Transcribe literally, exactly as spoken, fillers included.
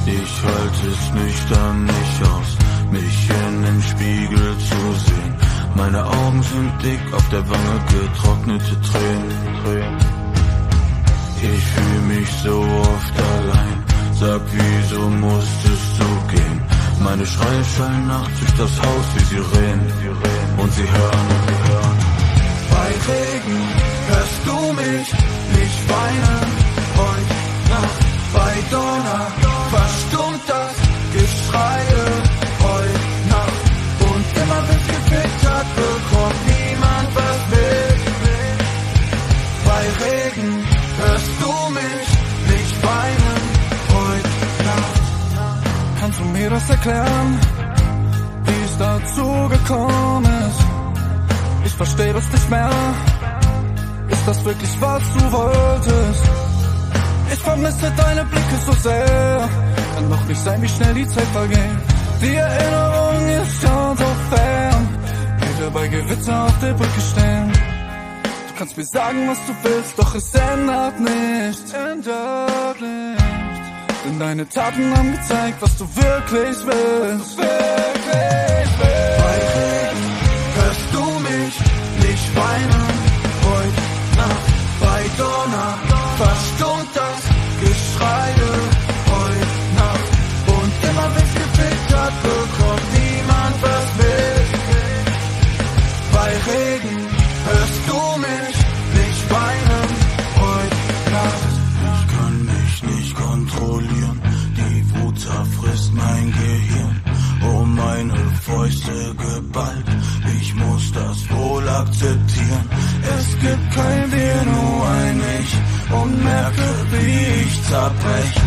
Ich halte es nüchtern nicht aus, mich in den Spiegel zu sehen. Meine Augen sind dick, auf der Wange getrocknete Tränen. Ich fühl mich so oft allein, sag, wieso musstest du gehen? Meine Schreie schallen nachts durch das Haus wie Sirenen, und sie hören, und sie hören. Bei Regen hörst du mich nicht weinen, heute Nacht bei Donner verstummt das Geschreie, heute Nacht. Und immer wenn's gefickt hat, bekommt niemand was mit. Bei Regen hörst du mich nicht weinen, heute Nacht. Kannst du mir das erklären, wie es dazu gekommen ist? Ich versteh das nicht mehr. Ist das wirklich, was du wolltest? Ich vermisse deine Blicke so sehr. Kann doch nicht sein, wie schnell die Zeit vergeht. Die Erinnerung ist schon so fern. Wieder bei Gewitter auf der Brücke stehen. Du kannst mir sagen, was du willst, doch es ändert nichts. Ändert nichts. Denn deine Taten haben gezeigt, was du wirklich willst. Wirklich willst. Bei Regen hörst du mich nicht weinen, heute Nacht bei Donner verstummt das Geschreie, heute Nacht. Und immer wenn's gefickt hat, bekommt niemand was mit. Bei Regen hörst du mich nicht weinen, heute Nacht. Ich kann mich nicht kontrollieren, die Wut zerfrisst mein Gehirn. Oh, meine Fäuste geballt, ich muss das wohl akzeptieren. Es gibt kein Wir, nur ein Ich, und merke, wie ich zerbrech.